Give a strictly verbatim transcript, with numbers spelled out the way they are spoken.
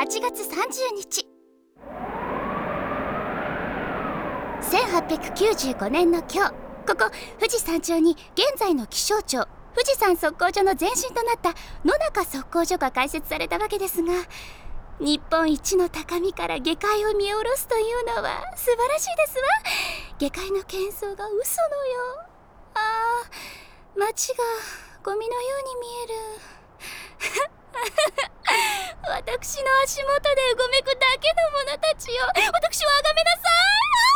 はちがつさんじゅうにち、せんはっぴゃくきゅうじゅうごねんの今日、ここ富士山頂に現在の気象庁富士山測候所の前身となった野中測候所が開設されたわけですが、日本一の高みから下界を見下ろすというのは素晴らしいですわ。下界の喧騒が嘘のよう。あー、街がゴミのように見える。私の足元でうごめくだけの者たちよ、私をあがめなさい。